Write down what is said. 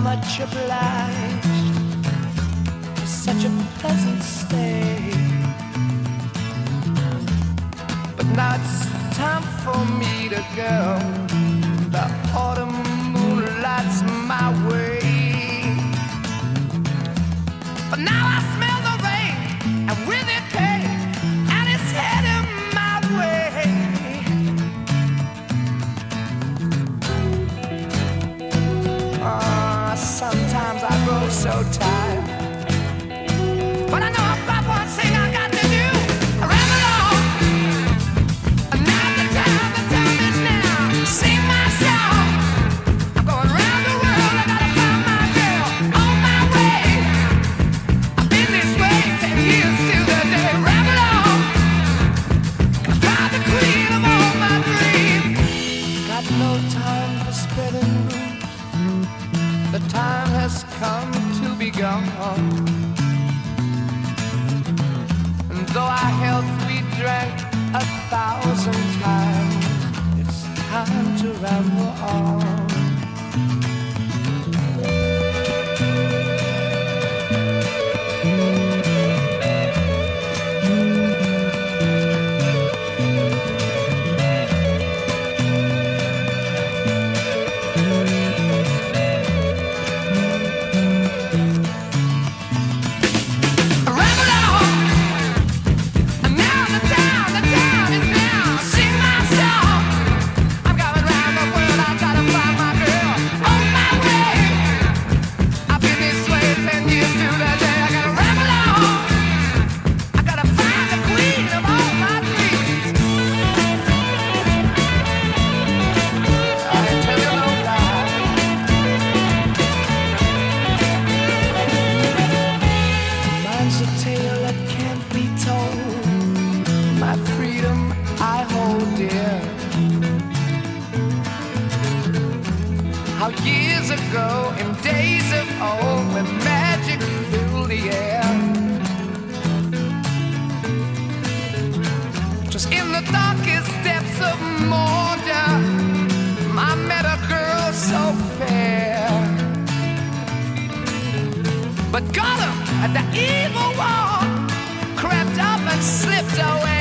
much obliged for such a pleasant stay. But now it's time for me to go. The autumn moonlight's my way. But now I smell the rain, and with it pain, and it's heading my way. Sometimes I grow so tired, but I know about one thing I got to do. I ramble on, and now the time is now. Sing my song. I'm going round the world. I gotta find my girl on my way. I've been this way 10 years to the day. Ramble on, I find the queen of all my dreams. Got no time for spreading news. The time has come to be gone. And though our health we drank 1,000 times, it's time to ramble on. How years ago, in days of old, when magic filled the air, 'twas in the darkest depths of Mordor I met a girl so fair. But Gollum, the evil one, crept up and slipped away.